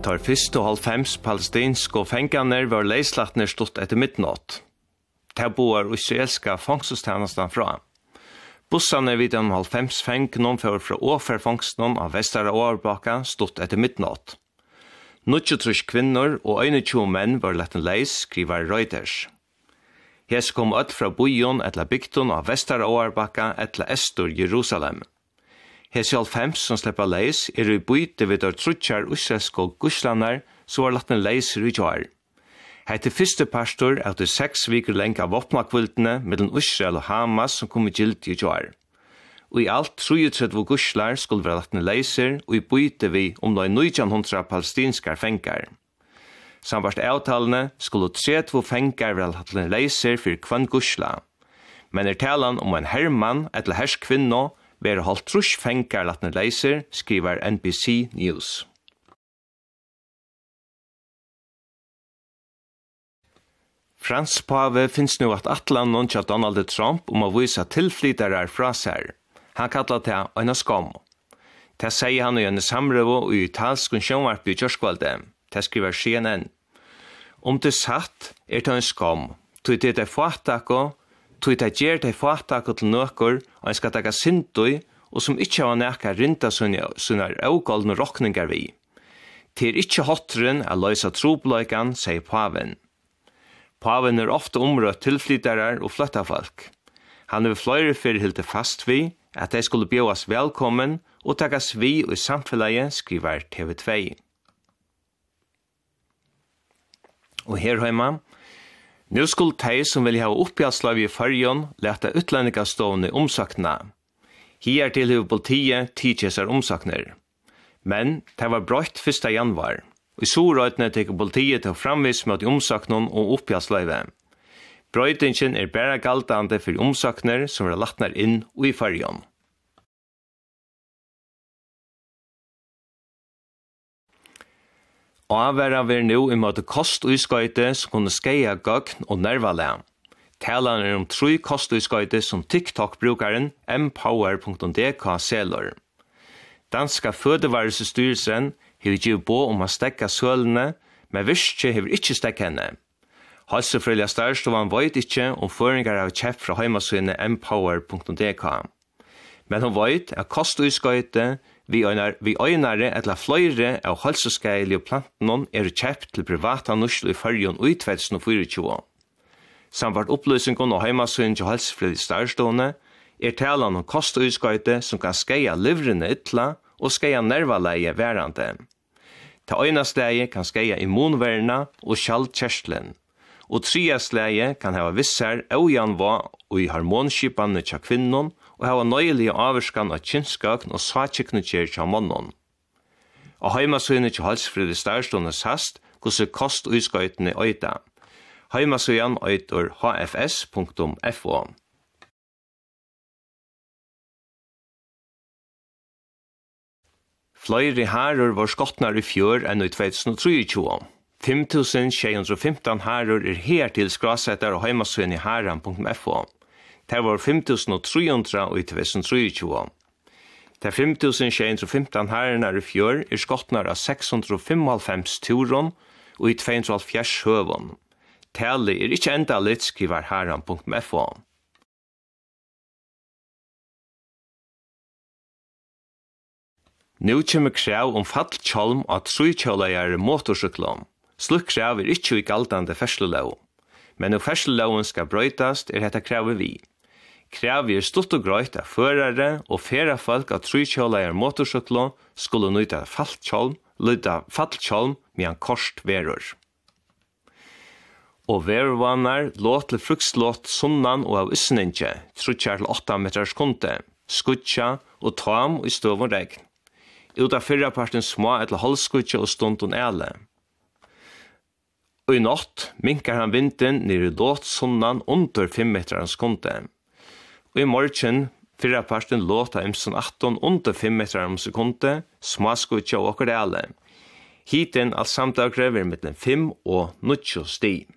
Tar fyrst og 90 palestinske fenganer var leislattner stått etter midnatt. Det boar israelska fangststjänsten fra. Bussarna vid de 90 fengnum fra åferfangsten av Västra Årbaka stått etter midnatt. 23 kvinnor og 21 menn var letten leis, skriver Reuters. Hes kom ut fra bojon etla bygton av Västra Årbaka etla Estor Jerusalem. Hes 90 som slipper leis i byte vid trutjar israelske guslanar så var letten leis i jar. Hette første pastor av de 6 viker lenka våpnakvultene mellom Israel og Hamas som kom i gilt i jar. Og i alt 33 guslar skulle være lettene leiser, og i byte vi om de 1900 palestinskar fengar. Samvart avtalene skulle 30 fengar være lettene leiser for kvann gusla. Men talan om en herrmann eller herskvinno være holdt trus fengar lettene leiser, skriver NBC News. Frans pave finns nu att atlanon till Donald Trump om att visa tillflytare fra sig. Han kallar det en skam. Det säger han i en samrövo och i italsk sjönvarp i Jörskvalde. Det skriver CNN. Om det satt det en skam. Tog det fatako, tog det ger det fatako till nøkor og en skal taga sintoi og som ikke har nækka rinta sånne augoldne rokningar vi. Til ikke hottren er løysa trobløykan, sier paven. Paven ofta omrøtt tilflytare og flytta folk. Han har flere fyrir fast vi at de skulle bjøas velkommen og takas vi i samfunnet, skriver TV2. Og her hjemme, nu skulle de som vil ha oppgjaldslav i fargen lete utlendingastående omsakna. Her til hver politiet tidkjesar omsakner. Men det var brøtt 1. januar. Og i sorøytene teker politiet til å framvis mot omsaknen og oppgjaldsløyve. Brøytingen bare galtande for omsakner som er lattner inn og i fargen. Avværa ver nu i måte kost og skøyte som kunne skeia gøgn og nervale. Talan om 3 kost og skøyte som TikTok-brukaren Empower.dk selger. Danska fødevarelsestyrelsen har givet på om å stekka sølene, men virke har ikke stekk henne. Halsefrølja størstovan vet ikke om føringar av kjepp fra heimasøyene Empower.dk. Men hun vet at kost og skøyte vi øynare etla fløyre av halseskeilige plantenon kjepp til privata nurslu i fargen og i 2024. Samvart opplysningen og heimasøyene til halsefrølja størstående talan om kost og skøyte som kan skeia livrene ytla og skeia nervaleie værande. Ta øynasleie kan skeia immunverna og skjaldkjerstlen. Og 3. sleie kan hava vissar aujanva og i hormonskipane tja kvinnon og hava nøyelige averskan av kynskakn og sakiknutjer tja monnon. Og heimasøyene tja halsfrede størstående sast gosse kost og skøytene øyta. Heimasøyan øytor hfs.fo. Fløyre herrer var skottnar i fjør enn i 2023. 5.615 herrer her til skrasetter og heimasøyen i herren.fo. Det var 5.300 i 2023. De 5.615 herrer i fjør skottnar av 655 turon og i 270 høvån. Tallet ikke enda litt, skriver herren.fo. Nu kommer krav om fallkjolm av 3-kjøleier motorsyklom. Slik krav ikke i galtande ferslelov. Men når fersleloven skal brøytast dette kravet vi. Kravet stort og grøyt av førere og færre folk av 3-kjøleier motorsyklom skulle nøyta fallkjolm med en korst verur. Og verurvannar låt til frukslåt sunnan og av isninje, 3-8 meters kunte, skutja og tam i støv og regn. Ut av 4 parten små eller halvskutje og stundun ele. Og i natt minkar han vinden nere i låt sunnan under 5 metrarens kunde. Og i morgen 4 parten låt av imsen 18 under 5 metrarens sekunde, småskutje og okker ele. Hiten alt samtagre vil mellom 5 og 90 sti.